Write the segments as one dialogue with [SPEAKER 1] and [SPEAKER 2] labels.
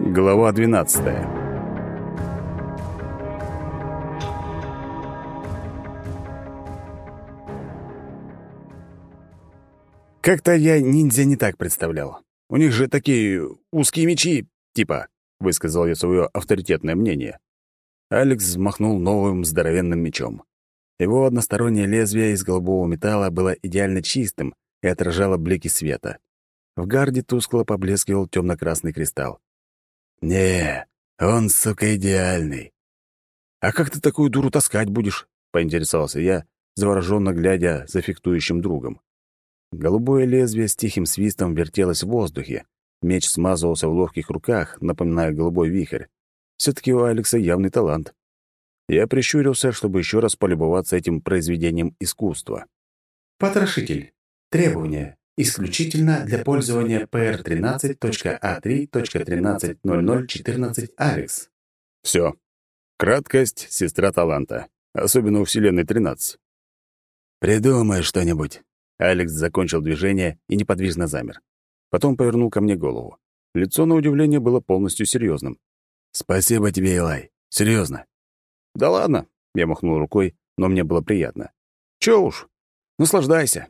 [SPEAKER 1] Глава 12. Как-то я ниндзя не так представлял. У них же такие узкие мечи, типа, высказал я свое авторитетное мнение. Алекс взмахнул новым здоровенным мечом. Его одностороннее лезвие из голубого металла было идеально чистым и отражало блики света. В гарде тускло поблескивал темно-красный кристалл. «Не, он, сука, идеальный». «А как ты такую дуру таскать будешь?» — поинтересовался я, завороженно глядя за фехтующим другом. Голубое лезвие с тихим свистом вертелось в воздухе. Меч смазывался в ловких руках, напоминая голубой вихрь. Все-таки у Алекса явный талант. Я прищурился, чтобы еще раз полюбоваться этим произведением искусства.
[SPEAKER 2] Потрошитель. Требования. Исключительно для пользования PR13.A3.130014 Алекс.
[SPEAKER 1] Все. Краткость — сестра таланта. Особенно у Вселенной 13. «Придумай что-нибудь». Алекс закончил движение и неподвижно замер. Потом повернул ко мне голову. Лицо, на удивление, было полностью серьезным. «Спасибо тебе, Илай. Серьезно». «Да ладно», — я махнул рукой, но мне было приятно. «Чё уж, наслаждайся».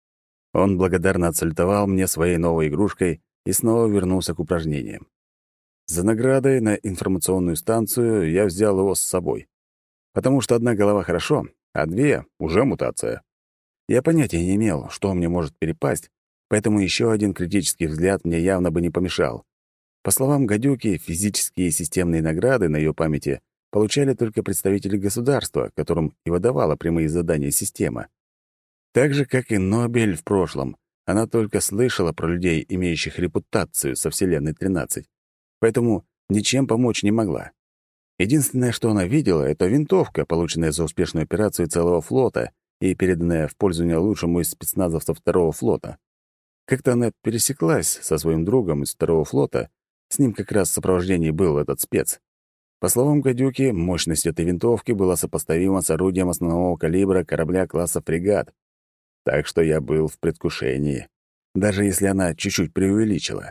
[SPEAKER 1] Он благодарно отсалютовал мне своей новой игрушкой и снова вернулся к упражнениям. За наградой на информационную станцию я взял его с собой. Потому что одна голова хорошо, а две — уже мутация. Я понятия не имел, что мне может перепасть, поэтому еще один критический взгляд мне явно бы не помешал. По словам гадюки, физические и системные награды на ее памяти получали только представители государства, которым и выдавала прямые задания система. Так же, как и Нобель в прошлом, она только слышала про людей, имеющих репутацию со Вселенной 13, поэтому ничем помочь не могла. Единственное, что она видела, — это винтовка, полученная за успешную операцию целого флота и переданная в пользование лучшему из спецназовцев второго флота. Как-то она пересеклась со своим другом из второго флота, с ним как раз в сопровождении был этот спец. По словам гадюки, мощность этой винтовки была сопоставима с орудием основного калибра корабля класса «Фрегат». Так что я был в предвкушении, даже если она чуть-чуть преувеличила.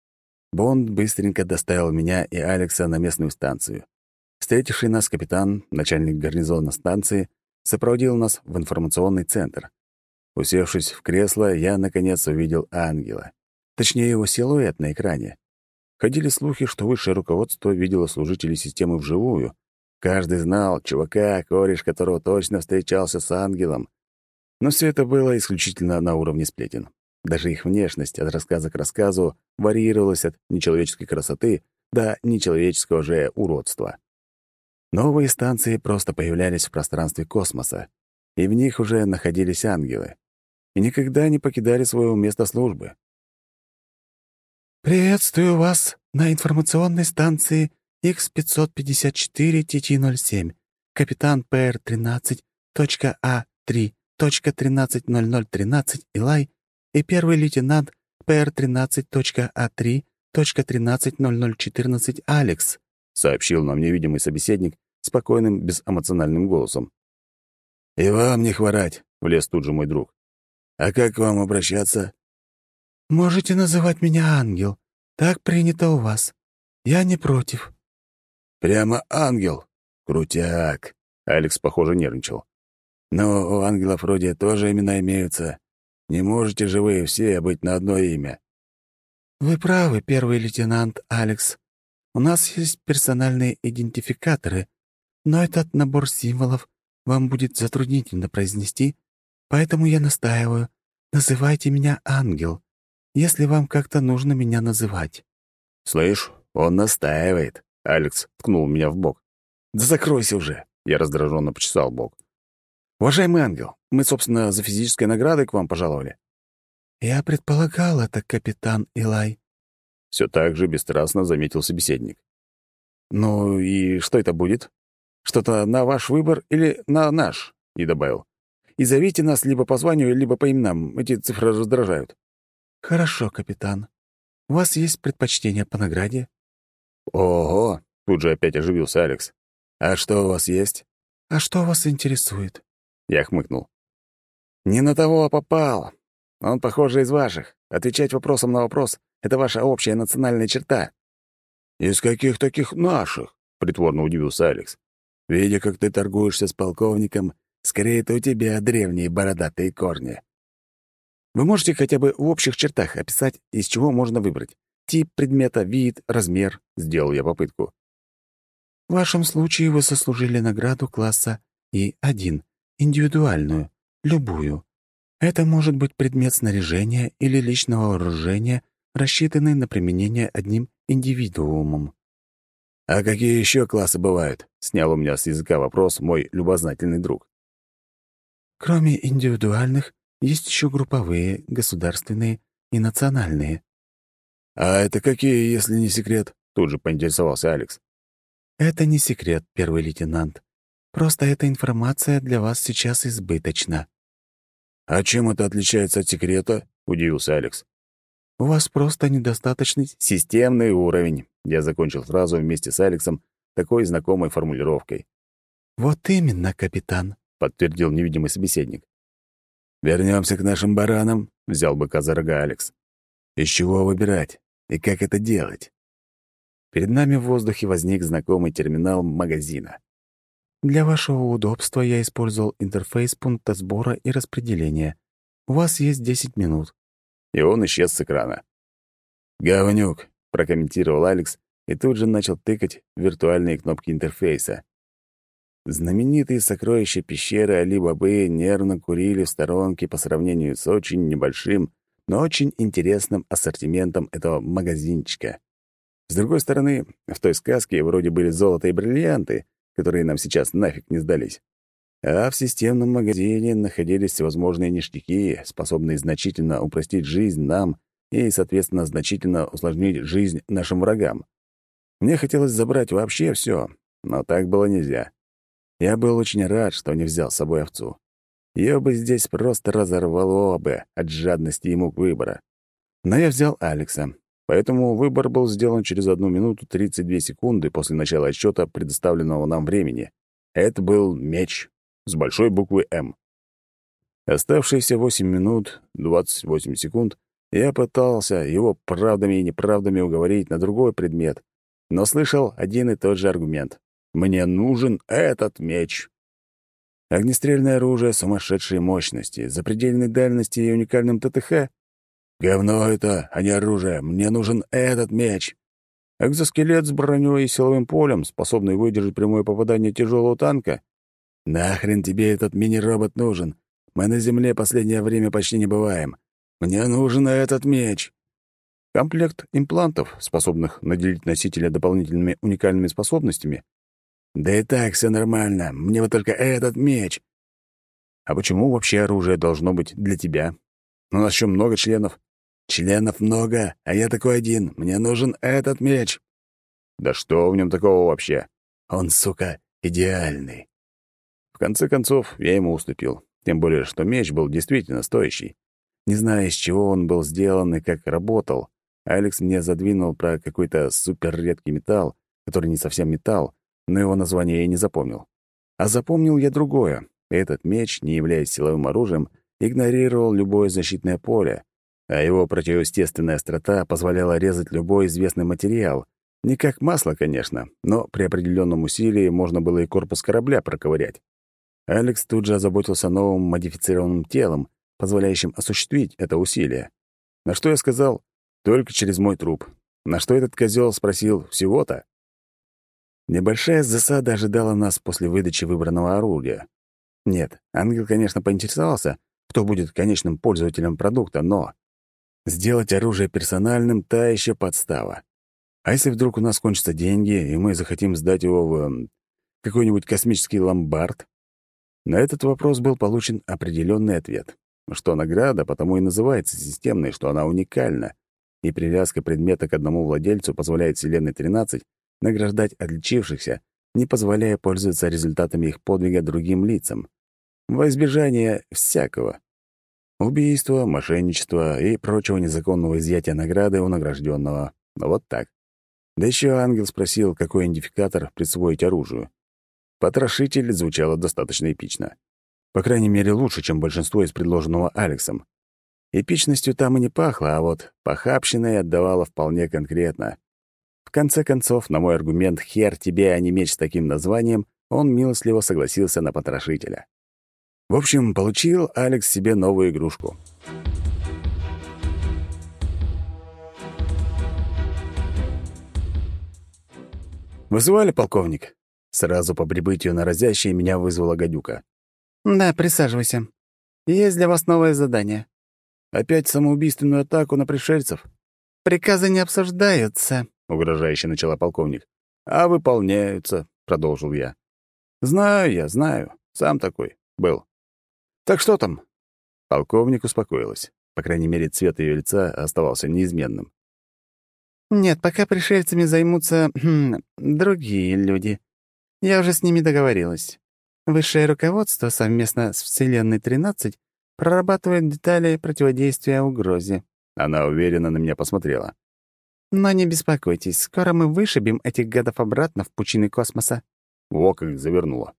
[SPEAKER 1] Бонд быстренько доставил меня и Алекса на местную станцию. Встретивший нас капитан, начальник гарнизона станции, сопроводил нас в информационный центр. Усевшись в кресло, я, наконец, увидел ангела. Точнее, его силуэт на экране. Ходили слухи, что высшее руководство видело служителей системы вживую. Каждый знал чувака, кореш которого точно встречался с ангелом. Но все это было исключительно на уровне сплетен. Даже их внешность от рассказа к рассказу варьировалась от нечеловеческой красоты до нечеловеческого же уродства. Новые станции просто появлялись в пространстве космоса, и в них уже находились ангелы, и никогда не покидали своего места службы.
[SPEAKER 2] «Приветствую вас на информационной станции X554-07, капитан PR13.A3.130013 Илай и первый лейтенант PR13.A3.130014 Алекс», — сообщил нам невидимый собеседник спокойным, безэмоциональным голосом.
[SPEAKER 1] «И вам не хворать», — влез тут же мой друг. «А как к вам обращаться?»
[SPEAKER 2] «Можете называть меня Ангел. Так принято у вас. Я не против».
[SPEAKER 1] «Прямо ангел? Крутяк!» Алекс, похоже, нервничал. «Но у ангелов вроде тоже имена имеются. Не можете же вы все быть на одно имя».
[SPEAKER 2] «Вы правы, первый лейтенант Алекс. У нас есть персональные идентификаторы, но этот набор символов вам будет затруднительно произнести, поэтому я настаиваю. Называйте меня Ангел, если вам как-то нужно меня называть».
[SPEAKER 1] «Слышь, он настаивает», — Алекс ткнул меня в бок. «Да закройся уже», — я раздраженно почесал бок. «Уважаемый ангел, мы, собственно, за физической наградой к вам пожаловали».
[SPEAKER 2] «Я предполагал это, капитан Илай».
[SPEAKER 1] Все так же бесстрастно заметил собеседник. «Ну и что это будет? Что-то на ваш выбор или на наш?» И добавил. «И зовите нас либо по званию, либо по именам. Эти цифры раздражают».
[SPEAKER 2] «Хорошо, капитан. У вас есть предпочтение по награде?»
[SPEAKER 1] «Ого!» — тут же опять оживился Алекс. «А что у вас есть?»
[SPEAKER 2] «А что вас интересует?»
[SPEAKER 1] Я хмыкнул. «Не на того попал. Он, похоже, из ваших. Отвечать вопросом на вопрос — это ваша общая национальная черта». «Из каких таких наших?» — притворно удивился Алекс. «Видя, как ты торгуешься с полковником, скорее это у тебя древние бородатые корни». «Вы можете хотя бы в общих чертах описать, из чего можно выбрать? Тип предмета, вид, размер?» — сделал я попытку.
[SPEAKER 2] В вашем случае вы заслужили награду класса И1, индивидуальную, любую. Это может быть предмет снаряжения или личного вооружения, рассчитанный на применение одним индивидуумом.
[SPEAKER 1] «А какие еще классы бывают?» — снял у меня с языка вопрос мой любознательный друг.
[SPEAKER 2] Кроме индивидуальных, есть еще групповые, государственные и национальные.
[SPEAKER 1] «А это какие, если не секрет?» — тут же поинтересовался Алекс.
[SPEAKER 2] Это не секрет, первый лейтенант. Просто эта информация для вас сейчас избыточна.
[SPEAKER 1] «А чем это отличается от секрета?» — удивился Алекс.
[SPEAKER 2] У вас просто недостаточный
[SPEAKER 1] «Системный уровень», — я закончил фразу вместе с Алексом такой знакомой формулировкой.
[SPEAKER 2] Вот именно, капитан,
[SPEAKER 1] — подтвердил невидимый собеседник. «Вернемся к нашим баранам», — взял быка за рога Алекс. «Из чего выбирать? И как это делать?» Перед нами в воздухе возник знакомый терминал магазина.
[SPEAKER 2] Для вашего удобства я использовал интерфейс пункта сбора и распределения. У вас есть 10 минут.
[SPEAKER 1] И он исчез с экрана. «Говнюк», — прокомментировал Алекс и тут же начал тыкать в виртуальные кнопки интерфейса. Знаменитые сокровища пещеры Али-Бабы нервно курили в сторонке по сравнению с очень небольшим, но очень интересным ассортиментом этого магазинчика. С другой стороны, в той сказке вроде были золото и бриллианты, которые нам сейчас нафиг не сдались. А в системном магазине находились всевозможные ништяки, способные значительно упростить жизнь нам и, соответственно, значительно усложнить жизнь нашим врагам. Мне хотелось забрать вообще все, но так было нельзя. Я был очень рад, что не взял с собой овцу. Ее бы здесь просто разорвало бы от жадности и мук выбора. Но я взял Алекса, поэтому выбор был сделан через 1 минуту 32 секунды после начала отсчета предоставленного нам времени. Это был меч с большой буквы «М». Оставшиеся 8 минут 28 секунд я пытался его правдами и неправдами уговорить на другой предмет, но слышал один и тот же аргумент. «Мне нужен этот меч». Огнестрельное оружие сумасшедшей мощности, запредельной дальности и уникальным ТТХ? Говно это, а не оружие. Мне нужен этот меч. Экзоскелет с броней и силовым полем, способный выдержать прямое попадание тяжелого танка? Нахрен тебе этот мини-робот нужен? Мы на Земле последнее время почти не бываем. Мне нужен этот меч. Комплект имплантов, способных наделить носителя дополнительными уникальными способностями? Да и так все нормально. Мне вот только этот меч. А почему вообще оружие должно быть для тебя? У нас еще много членов. Членов много, а я такой один. Мне нужен этот меч. Да что в нем такого вообще? Он, сука, идеальный. В конце концов, я ему уступил. Тем более, что меч был действительно стоящий. Не зная, из чего он был сделан и как работал, Алекс мне задвинул про какой-то суперредкий металл, который не совсем металл, но его название я не запомнил. А запомнил я другое. Этот меч, не являясь силовым оружием, игнорировал любое защитное поле, а его противоестественная острота позволяла резать любой известный материал. Не как масло, конечно, но при определенном усилии можно было и корпус корабля проковырять. Алекс тут же озаботился новым модифицированным телом, позволяющим осуществить это усилие. На что я сказал: «Только через мой труп». На что этот козел спросил: «Всего-то?» Небольшая засада ожидала нас после выдачи выбранного оружия. Нет, ангел, конечно, поинтересовался, кто будет конечным пользователем продукта, но сделать оружие персональным — та еще подстава. А если вдруг у нас кончатся деньги, и мы захотим сдать его в какой-нибудь космический ломбард? На этот вопрос был получен определенный ответ, что награда потому и называется системной, что она уникальна, и привязка предмета к одному владельцу позволяет Вселенной 13 награждать отличившихся, не позволяя пользоваться результатами их подвига другим лицам, во избежание всякого — убийства, мошенничества и прочего незаконного изъятия награды у награжденного. Вот так. Да еще ангел спросил, какой идентификатор присвоить оружию. Потрошитель звучало достаточно эпично. По крайней мере, лучше, чем большинство из предложенного Алексом. Эпичностью там и не пахло, а вот похабщиной отдавало вполне конкретно. В В конце концов, на мой аргумент «хер тебе, а не меч с таким названием», он милостливо согласился на потрошителя. В общем, получил Алекс себе новую игрушку. «Вызывали, полковник?» Сразу по прибытию на разящий меня вызвала гадюка.
[SPEAKER 2] «Да, присаживайся. Есть для вас новое задание».
[SPEAKER 1] «Опять самоубийственную атаку на пришельцев?»
[SPEAKER 2] «Приказы не обсуждаются»,
[SPEAKER 1] — угрожающе начала полковник. «А выполняются», — продолжил я. Знаю. Сам такой был. Так что там?» Полковник успокоилась. По крайней мере, цвет ее лица оставался неизменным.
[SPEAKER 2] «Нет, пока пришельцами займутся другие люди. Я уже с ними договорилась. Высшее руководство совместно с Вселенной-13 прорабатывает детали противодействия угрозе».
[SPEAKER 1] Она уверенно на меня посмотрела.
[SPEAKER 2] «Но не беспокойтесь, скоро мы вышибем этих гадов обратно в пучины космоса».
[SPEAKER 1] Во как завернула.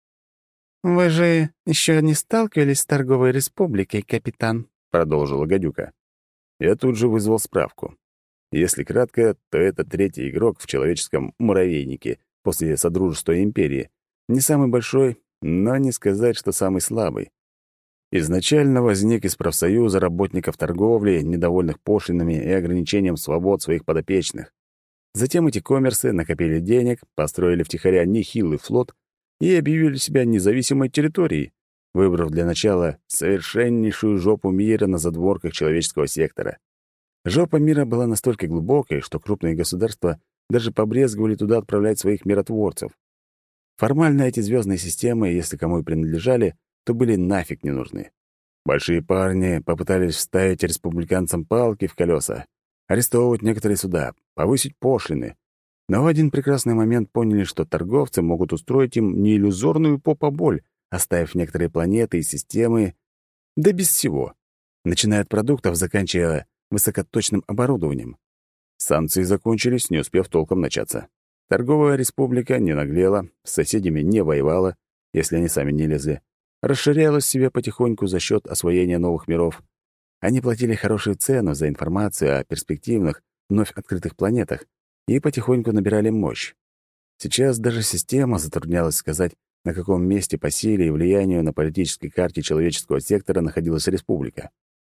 [SPEAKER 2] «Вы же еще не сталкивались с торговой республикой, капитан?»
[SPEAKER 1] — продолжила гадюка. Я тут же вызвал справку. Если кратко, то это третий игрок в человеческом муравейнике после Содружества Империи. Не самый большой, но не сказать, что самый слабый. Изначально возник из профсоюза работников торговли, недовольных пошлинами и ограничением свобод своих подопечных. Затем эти коммерсы накопили денег, построили втихаря нехилый флот и объявили себя независимой территорией, выбрав для начала совершеннейшую жопу мира на задворках человеческого сектора. Жопа мира была настолько глубокой, что крупные государства даже побрезговали туда отправлять своих миротворцев. Формально эти звездные системы, если кому и принадлежали, то были нафиг не нужны. Большие парни попытались вставить республиканцам палки в колеса, арестовывать некоторые суда, повысить пошлины. Но в один прекрасный момент поняли, что торговцы могут устроить им не иллюзорную попа-боль, оставив некоторые планеты и системы, да без всего, начиная от продуктов, заканчивая высокоточным оборудованием. Санкции закончились, не успев толком начаться. Торговая республика не наглела, с соседями не воевала, если они сами не лезли, расширялась себе потихоньку за счет освоения новых миров. Они платили хорошую цену за информацию о перспективных, вновь открытых планетах и потихоньку набирали мощь. Сейчас даже система затруднялась сказать, на каком месте по силе и влиянию на политической карте человеческого сектора находилась республика.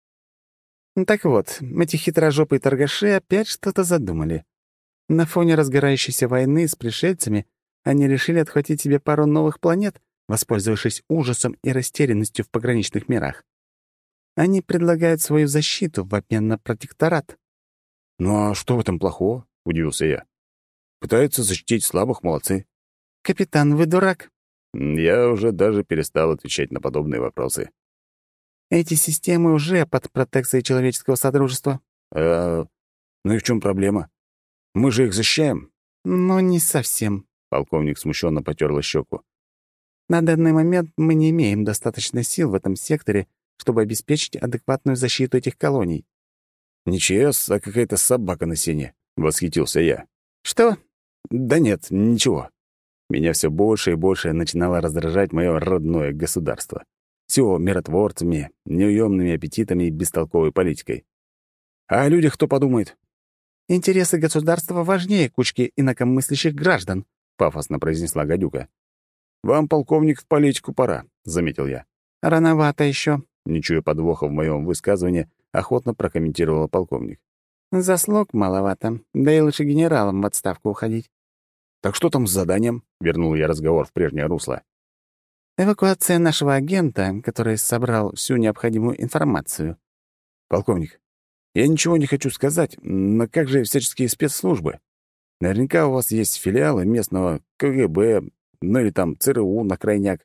[SPEAKER 2] «Так вот, эти хитрожопые торгаши опять что-то задумали. На фоне разгорающейся войны с пришельцами они решили отхватить себе пару новых планет, воспользовавшись ужасом и растерянностью в пограничных мирах. Они предлагают свою защиту в обмен на протекторат».
[SPEAKER 1] «Ну а что в этом плохого?» — удивился я. «Пытаются защитить слабых, молодцы».
[SPEAKER 2] «Капитан, вы дурак?»
[SPEAKER 1] Я уже даже перестал отвечать на подобные вопросы.
[SPEAKER 2] «Эти системы уже под протекцией человеческого содружества».
[SPEAKER 1] Ну и в чем проблема? Мы же их защищаем».
[SPEAKER 2] «Ну, не совсем».
[SPEAKER 1] Полковник смущенно потерла щеку.
[SPEAKER 2] «На данный момент мы не имеем достаточно сил в этом секторе, чтобы обеспечить адекватную защиту этих колоний».
[SPEAKER 1] «Не ЧС, а какая-то собака на сене», — восхитился я.
[SPEAKER 2] «Что?»
[SPEAKER 1] «Да нет, ничего». Меня все больше и больше начинало раздражать мое родное государство. С его миротворцами, неуемными аппетитами и бестолковой политикой. А о людях кто подумает?
[SPEAKER 2] «Интересы государства важнее кучки инакомыслящих граждан», — пафосно произнесла гадюка.
[SPEAKER 1] «Вам, полковник, в политику пора», — заметил я.
[SPEAKER 2] «Рановато еще»,
[SPEAKER 1] — не чуя подвоха в моем высказывании, охотно прокомментировала полковник.
[SPEAKER 2] «Заслуг маловато, да и лучше генералам в отставку уходить».
[SPEAKER 1] «Так что там с заданием?» — вернул я разговор в прежнее русло.
[SPEAKER 2] «Эвакуация нашего агента, который собрал всю необходимую информацию».
[SPEAKER 1] «Полковник, я ничего не хочу сказать, но как же всяческие спецслужбы? Наверняка у вас есть филиалы местного КГБ, ну или там ЦРУ на крайняк.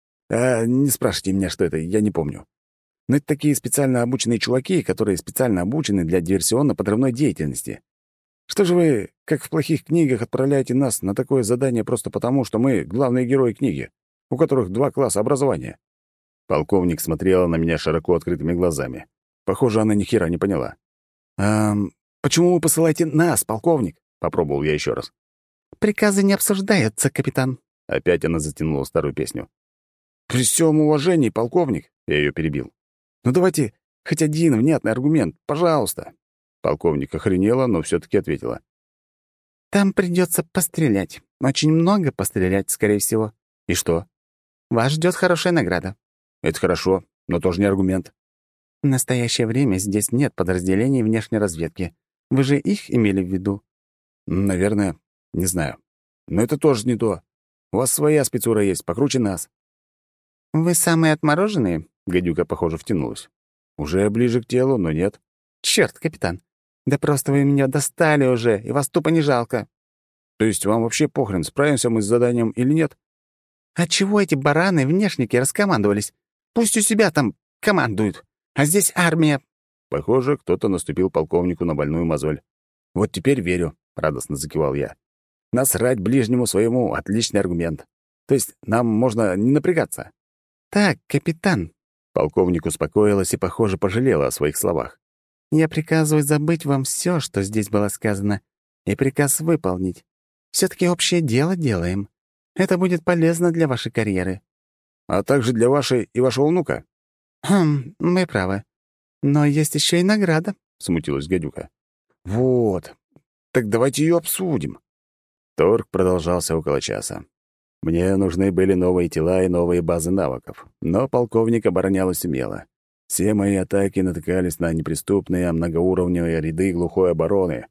[SPEAKER 1] Не спрашивайте меня, что это, я не помню. Но это такие специально обученные чуваки, которые специально обучены для диверсионно-подрывной деятельности. Что же вы, как в плохих книгах, отправляете нас на такое задание просто потому, что мы главные герои книги, у которых 2 класса образования?» Полковник смотрела на меня широко открытыми глазами. Похоже, она ни хера не поняла. «Почему вы посылаете нас, полковник?» — попробовал я еще раз.
[SPEAKER 2] «Приказы не обсуждаются, капитан».
[SPEAKER 1] Опять она затянула старую песню. «При всем уважении, полковник», — я ее перебил. «Ну давайте хоть один внятный аргумент, пожалуйста». Полковник охренела, но все таки ответила.
[SPEAKER 2] Там придется пострелять. Очень много пострелять, скорее всего.
[SPEAKER 1] И что?
[SPEAKER 2] Вас ждет хорошая награда.
[SPEAKER 1] Это хорошо, но тоже не аргумент.
[SPEAKER 2] В настоящее время здесь нет подразделений внешней разведки. Вы же их имели в виду?
[SPEAKER 1] Наверное, не знаю. Но это тоже не то. У вас своя спецура есть, покруче нас.
[SPEAKER 2] Вы самые отмороженные?
[SPEAKER 1] Гадюка, похоже, втянулась. Уже ближе к телу, но нет.
[SPEAKER 2] Черт, капитан. Да просто вы меня достали уже, и вас тупо не жалко.
[SPEAKER 1] То есть вам вообще похрен, справимся мы с заданием или нет?
[SPEAKER 2] А чего эти бараны-внешники раскомандовались? Пусть у себя там командуют. А здесь армия.
[SPEAKER 1] Похоже, кто-то наступил полковнику на больную мозоль. Вот теперь верю, радостно закивал я. Насрать ближнему своему — отличный аргумент. То есть нам можно не напрягаться.
[SPEAKER 2] Так, капитан.
[SPEAKER 1] Полковник успокоилась и, похоже, пожалела о своих словах.
[SPEAKER 2] Я приказываю забыть вам все, что здесь было сказано, и приказ выполнить. Все-таки общее дело делаем. Это будет полезно для вашей карьеры.
[SPEAKER 1] А также для вашей и вашего внука.
[SPEAKER 2] Вы правы. Но есть еще и награда,
[SPEAKER 1] Смутилась гадюка. Вот. Так давайте ее обсудим. Торг продолжался около часа. Мне нужны были новые тела и новые базы навыков, но полковник оборонялась умело. Все мои атаки натыкались на неприступные многоуровневые ряды глухой обороны.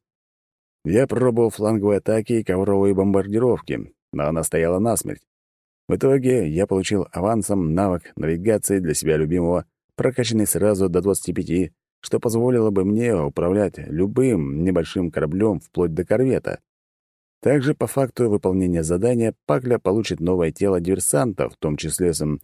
[SPEAKER 1] Я пробовал фланговые атаки и ковровые бомбардировки, но она стояла насмерть. В итоге я получил авансом навык навигации для себя любимого, прокачанный сразу до 25, что позволило бы мне управлять любым небольшим кораблем вплоть до корвета. Также по факту выполнения задания Пакля получит новое тело диверсанта, в том числе с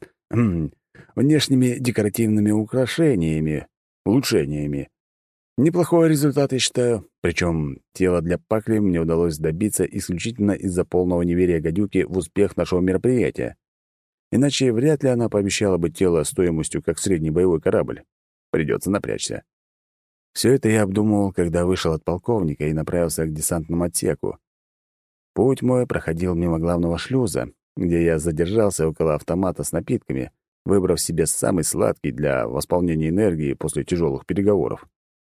[SPEAKER 1] внешними декоративными украшениями, улучшениями. Неплохой результат, я считаю. Причем тело для Пакли мне удалось добиться исключительно из-за полного неверия гадюки в успех нашего мероприятия. Иначе вряд ли она пообещала бы тело стоимостью как средний боевой корабль. Придется напрячься. Все это я обдумывал, когда вышел от полковника и направился к десантному отсеку. Путь мой проходил мимо главного шлюза, где я задержался около автомата с напитками, выбрав себе самый сладкий для восполнения энергии после тяжелых переговоров.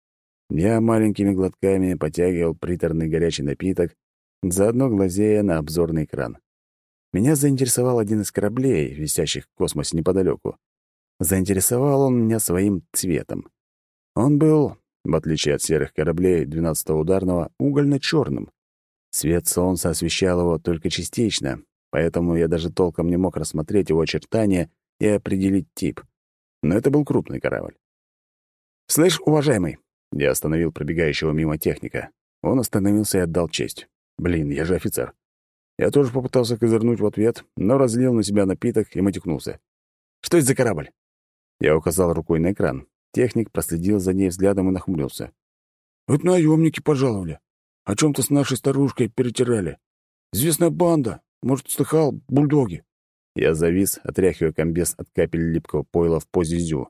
[SPEAKER 1] Я маленькими глотками потягивал приторный горячий напиток, заодно глазея на обзорный экран. Меня заинтересовал один из кораблей, висящих в космосе неподалеку. Заинтересовал он меня своим цветом. Он был, в отличие от серых кораблей 12-го ударного, угольно-черным. Свет солнца освещал его только частично, поэтому я даже толком не мог рассмотреть его очертания и определить тип. Но это был крупный корабль. «Слышь, уважаемый!» — я остановил пробегающего мимо техника. Он остановился и отдал честь. «Блин, я же офицер». Я тоже попытался козырнуть в ответ, но разлил на себя напиток и матюкнулся. «Что это за корабль?» Я указал рукой на экран. Техник проследил за ней взглядом и нахмурился. «Это наемники пожаловали. О чем-то с нашей старушкой перетирали. Известная банда. Может, слыхал, бульдоги?» Я завис, отряхивая комбез от капель липкого пойла в позе зю.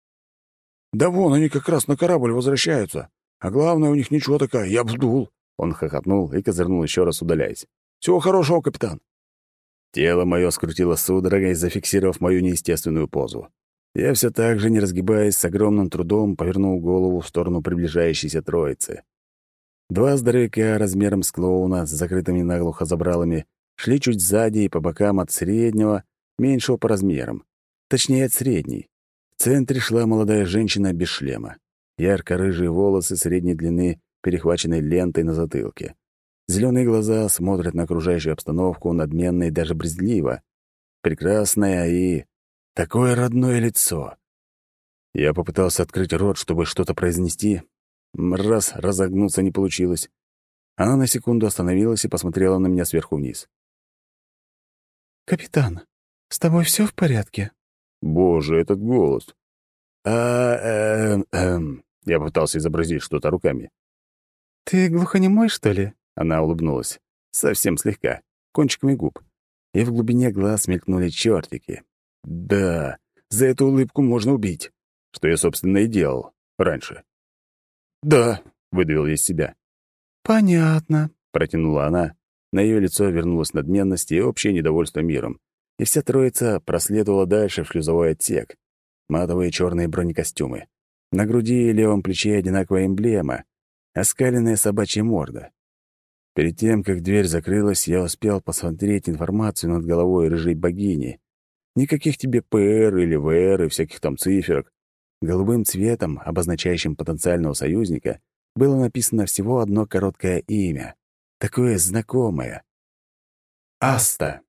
[SPEAKER 1] «Да вон, они как раз на корабль возвращаются. А главное, у них ничего такая, я вдул». Он хохотнул и козырнул еще раз, удаляясь. «Всего хорошего, капитан». Тело мое скрутило судорогой, зафиксировав мою неестественную позу. Я все так же, не разгибаясь, с огромным трудом повернул голову в сторону приближающейся троицы. Два здоровяка размером с клоуна с закрытыми наглухо забралами шли чуть сзади и по бокам от среднего, меньшего по размерам. Точнее, от средней. В центре шла молодая женщина без шлема. Ярко-рыжие волосы средней длины, перехваченной лентой на затылке. Зеленые глаза смотрят на окружающую обстановку надменно и даже брезгливо. Прекрасное и такое родное лицо. Я попытался открыть рот, чтобы что-то произнести. Раз разогнуться не получилось. Она на секунду остановилась и посмотрела на меня сверху вниз.
[SPEAKER 2] «Капитан, с тобой все в порядке?»
[SPEAKER 1] Боже, этот голос. Я попытался изобразить что-то руками.
[SPEAKER 2] «Ты глухонемой, что ли?»
[SPEAKER 1] Она улыбнулась. Совсем слегка, кончиками губ. И в глубине глаз мелькнули чертики. Да, за эту улыбку можно убить. Что я, собственно, и делал раньше. «Да», — выдавил я из себя.
[SPEAKER 2] «Понятно»,
[SPEAKER 1] — протянула она. На ее лицо вернулась надменность и общее недовольство миром. И вся троица проследовала дальше в шлюзовой отсек. Матовые черные бронекостюмы. На груди и левом плече одинаковая эмблема. Оскаленная собачья морда. Перед тем, как дверь закрылась, я успел посмотреть информацию над головой рыжей богини. Никаких тебе ПР или ВР и всяких там циферок. Голубым цветом, обозначающим потенциального союзника, было написано всего одно короткое имя. Такое знакомое. Аста.